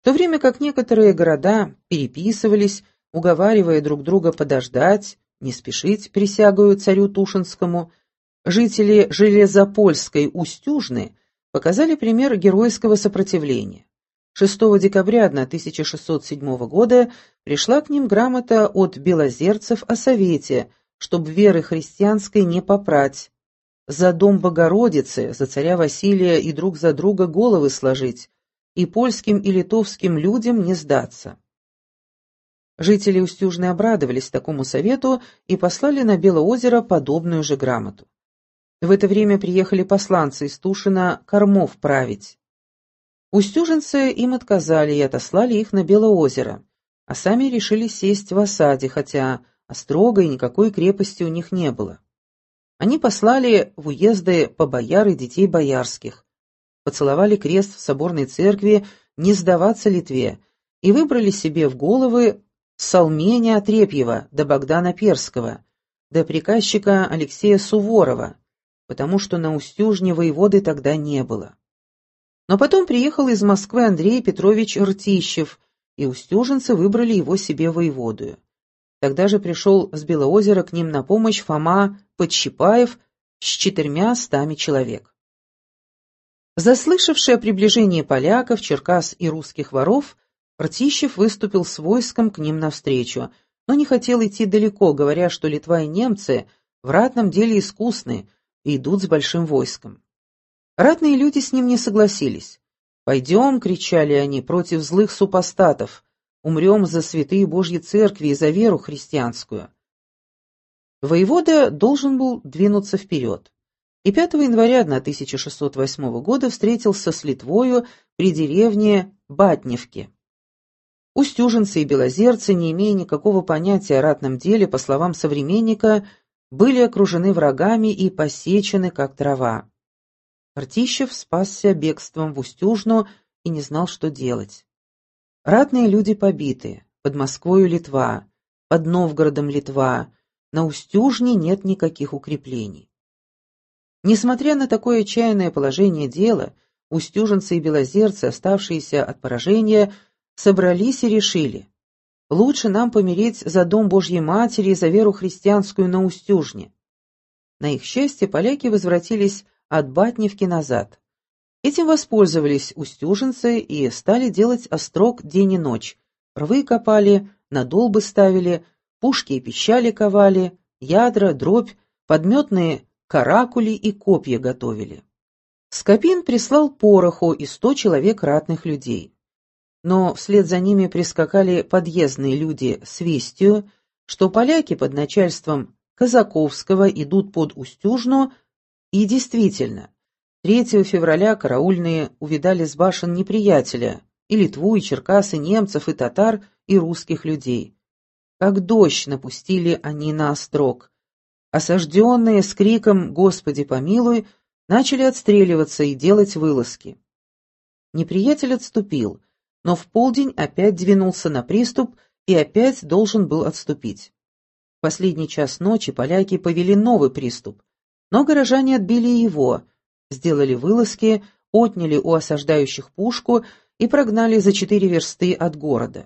В то время как некоторые города переписывались, уговаривая друг друга подождать, не спешить присягою царю Тушинскому, жители Железопольской Устюжны показали пример геройского сопротивления. 6 декабря 1607 года пришла к ним грамота от белозерцев о совете, чтоб веры христианской не попрать, за дом Богородицы, за царя Василия и друг за друга головы сложить, и польским и литовским людям не сдаться. Жители Устюжны обрадовались такому совету и послали на Белоозеро подобную же грамоту. В это время приехали посланцы из Тушина кормов править. Устюженцы им отказали и отослали их на Белоозеро, а сами решили сесть в осаде, хотя острога и никакой крепости у них не было. Они послали в уезды по бояр и детей боярских, поцеловали крест в соборной церкви не сдаваться Литве и выбрали себе в головы Салменя Отрепьева до Богдана Перского, до приказчика Алексея Суворова, потому что на Устюжне воеводы тогда не было. Но потом приехал из Москвы Андрей Петрович Ртищев, и устюженцы выбрали его себе воеводою. Тогда же пришел с Белоозера к ним на помощь Фома Подщипаев с 400 человек. Заслышавший о приближении поляков, черкас и русских воров, Ртищев выступил с войском к ним навстречу, но не хотел идти далеко, говоря, что Литва и немцы в ратном деле искусны и идут с большим войском. Ратные люди с ним не согласились. «Пойдем», — кричали они, — «против злых супостатов, умрем за святые Божьи церкви и за веру христианскую». Воевода должен был двинуться вперед, и 5 января 1608 года встретился с Литвою при деревне Батневки. Устюженцы и белозерцы, не имея никакого понятия о ратном деле, по словам современника, были окружены врагами и посечены, как трава. Ртищев спасся бегством в Устюжну и не знал, что делать. Ратные люди побиты, под Москвою Литва, под Новгородом Литва, на Устюжне нет никаких укреплений. Несмотря на такое отчаянное положение дела, устюженцы и белозерцы, оставшиеся от поражения, собрались и решили: лучше нам помереть за дом Божьей Матери и за веру христианскую на Устюжне. На их счастье поляки возвратились от Батневки назад. Этим воспользовались устюженцы и стали делать острог день и ночь. Рвы копали, надолбы ставили, пушки и пищали ковали, ядра, дробь, подметные каракули и копья готовили. Скопин прислал пороху и 100 человек ратных людей. Но вслед за ними прискакали подъездные люди с вестью, что поляки под начальством Казаковского идут под Устюжну. И действительно, 3 февраля караульные увидали с башен неприятеля, и Литву, и черкас, и немцев, и татар, и русских людей. Как дождь напустили они на острог. Осажденные с криком «Господи помилуй!» начали отстреливаться и делать вылазки. Неприятель отступил, но в полдень опять двинулся на приступ и опять должен был отступить. В последний час ночи поляки повели новый приступ, но горожане отбили его, сделали вылазки, отняли у осаждающих пушку и прогнали за 4 версты от города.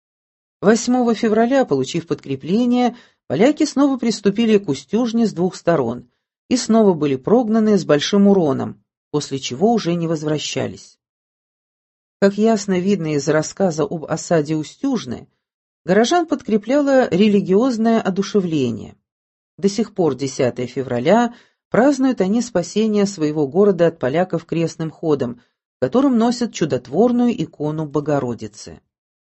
8 февраля, получив подкрепление, поляки снова приступили к Устюжне с 2 сторон и снова были прогнаны с большим уроном, после чего уже не возвращались. Как ясно видно из рассказа об осаде Устюжны, горожан подкрепляло религиозное одушевление. До сих пор 10 февраля празднуют они спасение своего города от поляков крестным ходом, в котором носят чудотворную икону Богородицы.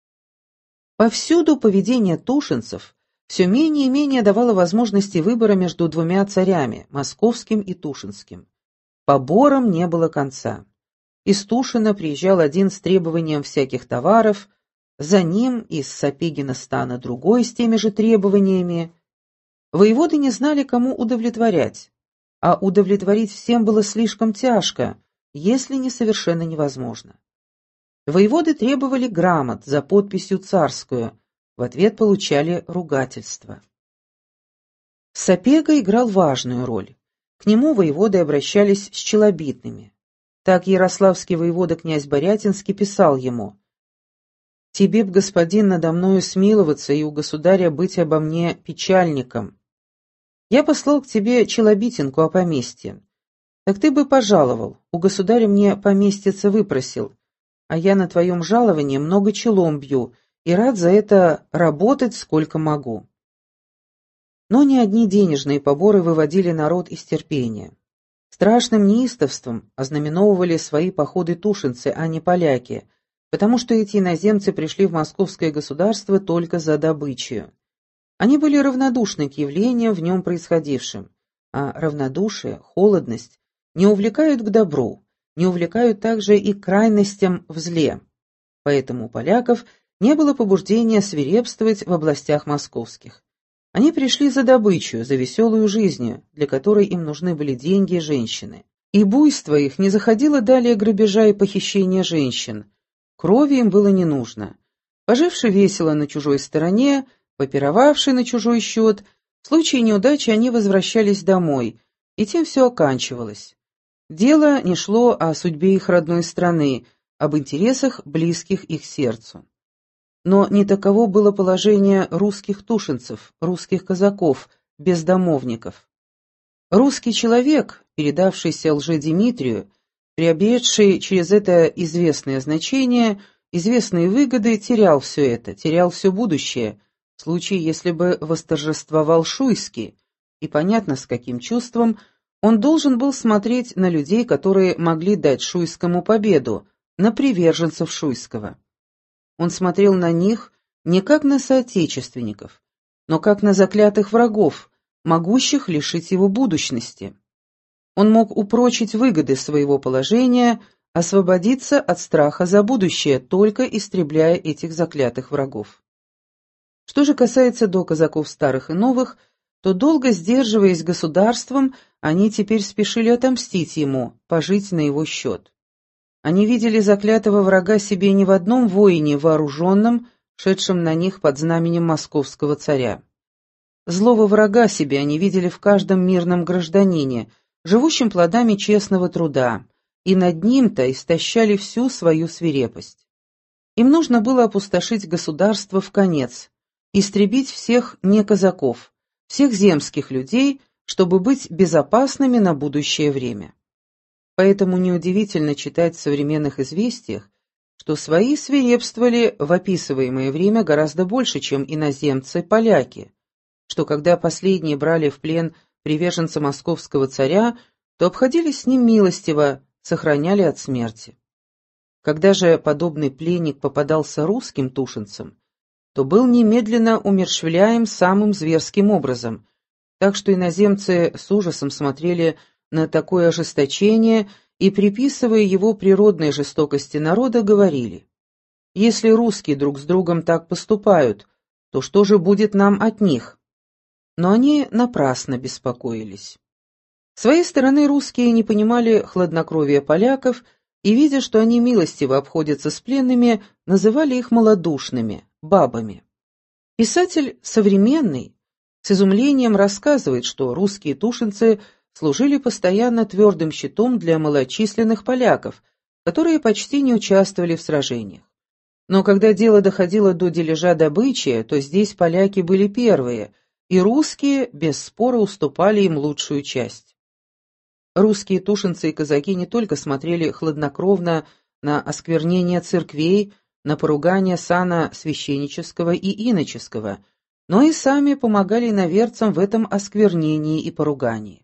Повсюду поведение тушинцев все менее и менее давало возможности выбора между 2 царями, московским и тушинским. Поборам не было конца. Из Тушина приезжал один с требованием всяких товаров, за ним из Сапегина стана другой с теми же требованиями. Воеводы не знали, кому удовлетворять, а удовлетворить всем было слишком тяжко, если не совершенно невозможно. Воеводы требовали грамот за подписью царскую, в ответ получали ругательства. Сапега играл важную роль. К нему воеводы обращались с челобитными. Так ярославский воевода князь Борятинский писал ему: Тебе б, господин, надо мною смиловаться и у государя быть обо мне печальником. Я послал к тебе челобитинку о поместье. Так ты бы пожаловал, у государя мне поместьице выпросил, а я на твоем жаловании много челом бью и рад за это работать сколько могу». Но не одни денежные поборы выводили народ из терпения. Страшным неистовством ознаменовывали свои походы тушинцы, а не поляки, потому что эти иноземцы пришли в московское государство только за добычей. Они были равнодушны к явлениям в нем происходившим, а равнодушие, холодность не увлекают к добру, не увлекают также и к крайностям в зле. Поэтому у поляков не было побуждения свирепствовать в областях московских. Они пришли за добычу, за веселую жизнью, для которой им нужны были деньги и женщины. И буйство их не заходило далее грабежа и похищения женщин. Крови им было не нужно. Поживши весело на чужой стороне, попировавши на чужой счет, в случае неудачи они возвращались домой, и тем все оканчивалось. Дело не шло о судьбе их родной страны, об интересах, близких их сердцу. Но не таково было положение русских тушинцев, русских казаков, бездомовников. Русский человек, передавшийся лжедимитрию, приобретший через это известное значение, известные выгоды, терял все это, терял все будущее, в случае, если бы восторжествовал Шуйский, и понятно, с каким чувством он должен был смотреть на людей, которые могли дать Шуйскому победу, на приверженцев Шуйского. Он смотрел на них не как на соотечественников, но как на заклятых врагов, могущих лишить его будущности. Он мог упрочить выгоды своего положения, освободиться от страха за будущее, только истребляя этих заклятых врагов. Что же касается до казаков старых и новых, то, долго сдерживаясь государством, они теперь спешили отомстить ему, пожить на его счет. Они видели заклятого врага себе не в одном воине вооруженном, шедшем на них под знаменем московского царя. Злого врага себе они видели в каждом мирном гражданине, живущем плодами честного труда, и над ним-то истощали всю свою свирепость. Им нужно было опустошить государство вконец, истребить всех неказаков, всех земских людей, чтобы быть безопасными на будущее время. Поэтому неудивительно читать в современных известиях, что свои свирепствовали в описываемое время гораздо больше, чем иноземцы-поляки, что когда последние брали в плен приверженца московского царя, то обходились с ним милостиво, сохраняли от смерти. Когда же подобный пленник попадался русским тушинцам, то был немедленно умерщвляем самым зверским образом, так что иноземцы с ужасом смотрели на такое ожесточение и, приписывая его природной жестокости народа, говорили: «Если русские друг с другом так поступают, то что же будет нам от них?» Но они напрасно беспокоились. С своей стороны русские не понимали хладнокровия поляков и, видя, что они милостиво обходятся с пленными, называли их малодушными, бабами. Писатель современный с изумлением рассказывает, что русские тушинцы служили постоянно твердым щитом для малочисленных поляков, которые почти не участвовали в сражениях. Но когда дело доходило до дележа добычи, то здесь поляки были первые, и русские без спора уступали им лучшую часть. Русские тушинцы и казаки не только смотрели хладнокровно на осквернение церквей, на поругание сана священнического и иноческого, но и сами помогали иноверцам в этом осквернении и поругании.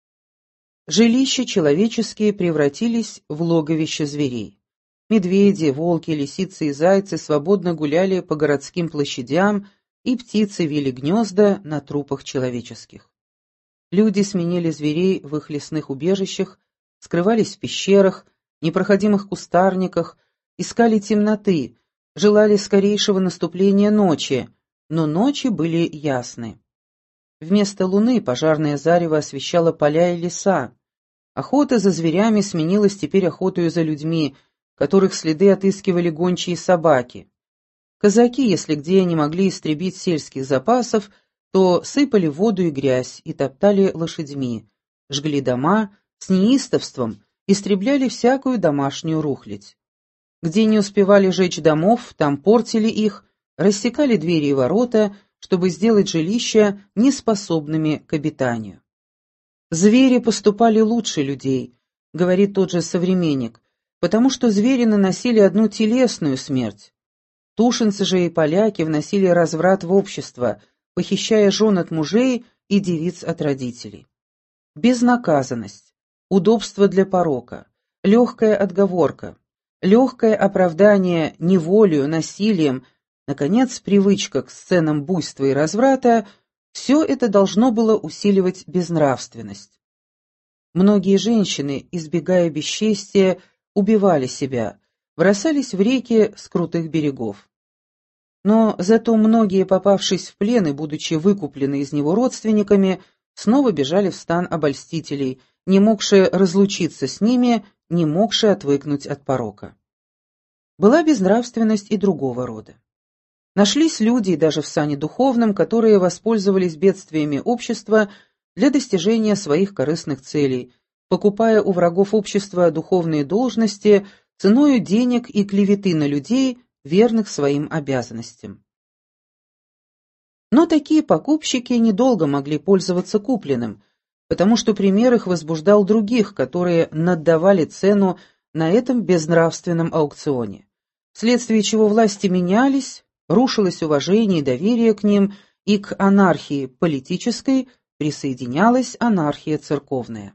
Жилища человеческие превратились в логовище зверей. Медведи, волки, лисицы и зайцы свободно гуляли по городским площадям, и птицы вили гнезда на трупах человеческих. Люди сменили зверей в их лесных убежищах, скрывались в пещерах, непроходимых кустарниках, искали темноты, желали скорейшего наступления ночи, но ночи были ясны. Вместо луны пожарное зарево освещало поля и леса. Охота за зверями сменилась теперь охотой за людьми, которых следы отыскивали гончие собаки. Казаки, если где не могли истребить сельских запасов, то сыпали воду и грязь и топтали лошадьми, жгли дома, с неистовством истребляли всякую домашнюю рухлядь. Где не успевали жечь домов, там портили их, рассекали двери и ворота, чтобы сделать жилища неспособными к обитанию. «Звери поступали лучше людей», — говорит тот же современник, потому что звери наносили одну телесную смерть. Тушинцы же и поляки вносили разврат в общество, похищая жен от мужей и девиц от родителей. Безнаказанность, удобство для порока, легкая отговорка, легкое оправдание неволею, насилием, наконец, привычка к сценам буйства и разврата — все это должно было усиливать безнравственность. Многие женщины, избегая бесчестия, убивали себя, бросались в реки с крутых берегов. Но зато многие, попавшись в плен и будучи выкуплены из него родственниками, снова бежали в стан обольстителей, не могшие разлучиться с ними, не могшие отвыкнуть от порока. Была безнравственность и другого рода. Нашлись люди, даже в сане духовном, которые воспользовались бедствиями общества для достижения своих корыстных целей, покупая у врагов общества духовные должности ценою денег и клеветы на людей, верных своим обязанностям. Но такие покупщики недолго могли пользоваться купленным, потому что пример их возбуждал других, которые наддавали цену на этом безнравственном аукционе, вследствие чего власти менялись, рушилось уважение и доверие к ним, и к анархии политической присоединялась анархия церковная.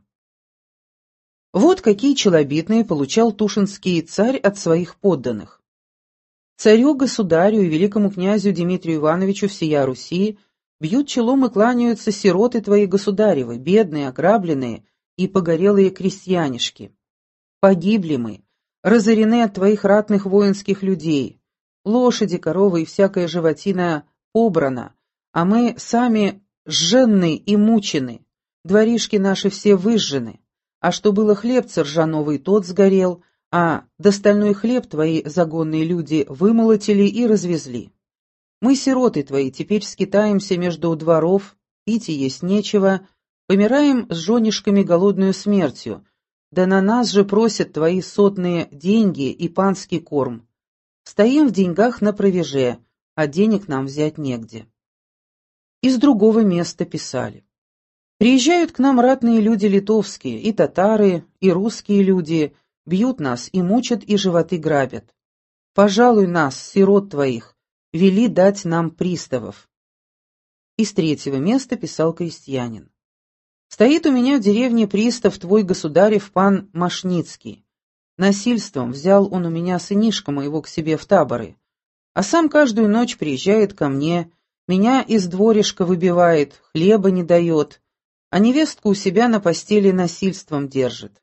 Вот какие челобитные получал тушинский царь от своих подданных. «Царю-государю и великому князю Дмитрию Ивановичу всея Руси бьют челом и кланяются сироты твои государевы, бедные, ограбленные и погорелые крестьянишки. Погибли мы, разорены от твоих ратных воинских людей, лошади, коровы и всякая животина побрана, а мы сами сженны и мучены, дворишки наши все выжжены, а что было хлебца ржаного, тот сгорел, а достальной хлеб твои загонные люди вымолотили и развезли. Мы, сироты твои, теперь скитаемся между дворов, пить и есть нечего, помираем с женишками голодную смертью, да на нас же просят твои сотные деньги и панский корм. Стоим в деньгах на провеже, а денег нам взять негде». Из другого места писали. «Приезжают к нам ратные люди литовские, и татары, и русские люди, бьют нас и мучат, и животы грабят. Пожалуй нас, сирот твоих, вели дать нам приставов». Из третьего места писал крестьянин. «Стоит у меня в деревне пристав твой государев пан Машницкий. Насильством взял он у меня сынишка моего к себе в таборы, а сам каждую ночь приезжает ко мне, меня из дворишка выбивает, хлеба не дает, а невестку у себя на постели насильством держит».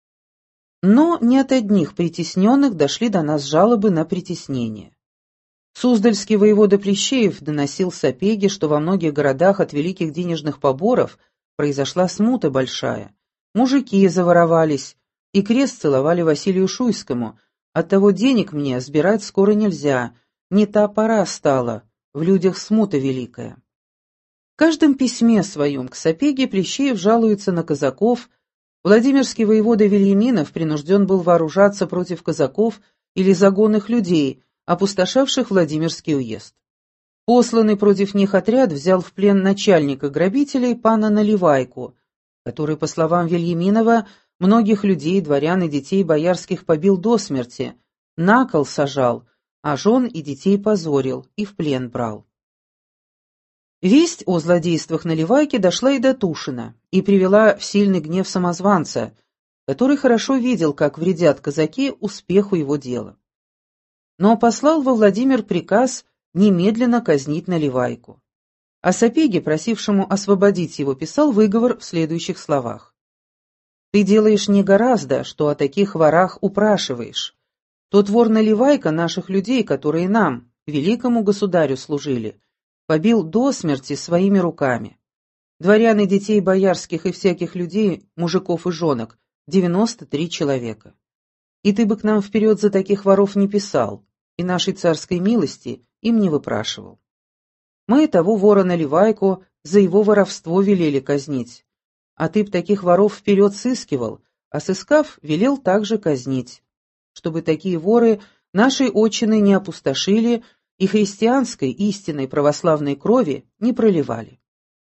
Но не от одних притесненных дошли до нас жалобы на притеснение. Суздальский воевода Плещеев доносил Сапеге, что во многих городах от великих денежных поборов произошла смута большая. Мужики заворовались и крест целовали Василию Шуйскому. Оттого денег мне сбирать скоро нельзя, не та пора стала, в людях смута великая. В каждом письме своем к Сапеге Плещеев жалуется на казаков. Владимирский воевода Вельяминов принужден был вооружаться против казаков или загонных людей, опустошавших Владимирский уезд. Посланный против них отряд взял в плен начальника грабителей пана Наливайку, который, по словам Вельяминова, многих людей, дворян и детей боярских побил до смерти, на кол сажал, а жен и детей позорил и в плен брал. Весть о злодействах Наливайки дошла и до Тушина и привела в сильный гнев самозванца, который хорошо видел, как вредят казаки успеху его дела. Но послал во Владимир приказ немедленно казнить Наливайку. А Сапеге, просившему освободить его, писал выговор в следующих словах. «Ты делаешь не гораздо, что о таких ворах упрашиваешь. Тот вор Наливайка наших людей, которые нам, великому государю, служили, побил до смерти своими руками. Дворян и детей боярских и всяких людей, мужиков и жонок, 93 человека. И ты бы к нам вперед за таких воров не писал, и нашей царской милости им не выпрашивал. Мы того вора Наливайку за его воровство велели казнить, а ты б таких воров вперед сыскивал, а сыскав, велел также казнить, чтобы такие воры Наши отчины не опустошили и христианской, истинной православной крови не проливали.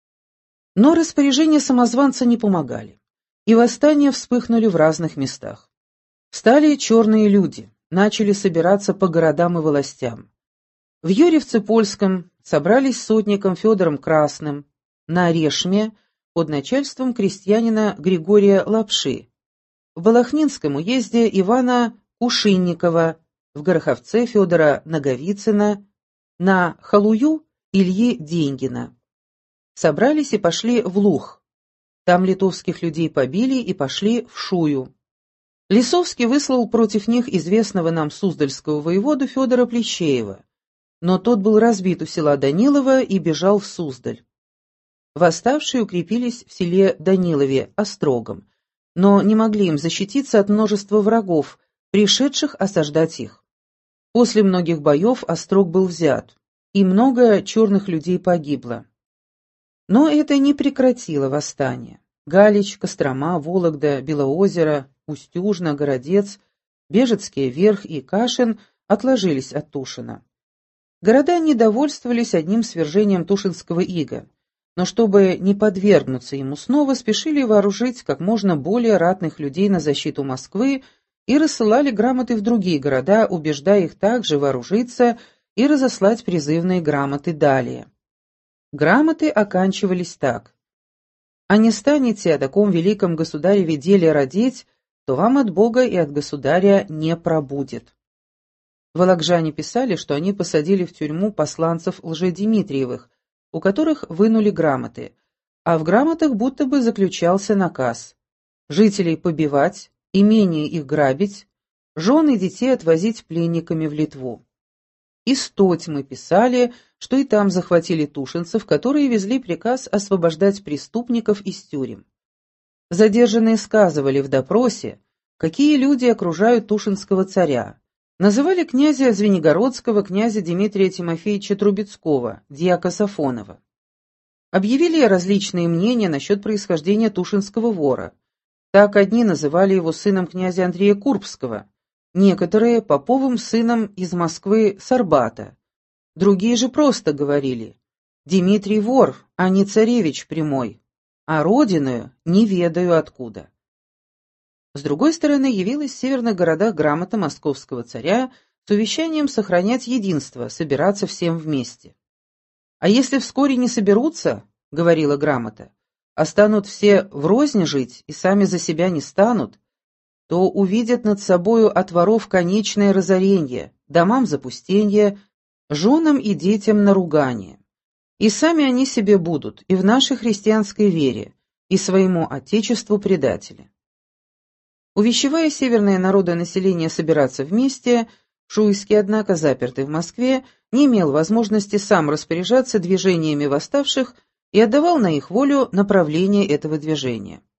Но распоряжения самозванца не помогали, и восстания вспыхнули в разных местах. Встали черные люди, начали собираться по городам и властям. В Юрьевце-Польском собрались с сотником Федором Красным, на Орешме под начальством крестьянина Григория Лапши, в Балахнинском уезде Ивана Кушинникова, в Гороховце Федора Наговицына, на Халую Ильи Деньгина. Собрались и пошли в Луг. Там литовских людей побили и пошли в Шую. Лисовский выслал против них известного нам суздальского воеводу Федора Плещеева, но тот был разбит у села Данилово и бежал в Суздаль. Восставшие укрепились в селе Данилове, Острогом, но не могли им защититься от множества врагов, пришедших осаждать их. После многих боев Острог был взят, и много черных людей погибло. Но это не прекратило восстание. Галич, Кострома, Вологда, Белоозеро, Устюжна, Городец, Бежецкий Верх и Кашин отложились от Тушина. Города недовольствовались одним свержением Тушинского ига, но чтобы не подвергнуться ему снова, спешили вооружить как можно более ратных людей на защиту Москвы и рассылали грамоты в другие города, убеждая их также вооружиться и разослать призывные грамоты далее. Грамоты оканчивались так: «А не станете о таком великом государеве деле родить, то вам от Бога и от государя не пробудет». Вологжане писали, что они посадили в тюрьму посланцев Лжедимитриевых, у которых вынули грамоты, а в грамотах будто бы заключался наказ жителей побивать, имение их грабить, жен и детей отвозить пленниками в Литву. Из Тотьмы писали, что и там захватили тушинцев, которые везли приказ освобождать преступников из тюрем. Задержанные сказывали в допросе, какие люди окружают тушинского царя. Называли князя Звенигородского, князя Дмитрия Тимофеевича Трубецкого, дьяка Сафонова. Объявили различные мнения насчет происхождения тушинского вора. Так одни называли его сыном князя Андрея Курбского, некоторые — поповым сыном из Москвы с Арбата. Другие же просто говорили: «Дмитрий вор, а не царевич прямой, а родину не ведаю откуда». С другой стороны, явилась в северных городах грамота московского царя с увещанием сохранять единство, собираться всем вместе. «А если вскоре не соберутся, — говорила грамота, — а станут все врознь жить и сами за себя не станут, то увидят над собою от воров конечное разорение, домам запустение, женам и детям наругание. И сами они себе будут и в нашей христианской вере, и своему отечеству предатели». Увещевая северное народонаселение собираться вместе, Шуйский, однако, запертый в Москве, не имел возможности сам распоряжаться движениями восставших и отдавал на их волю направление этого движения.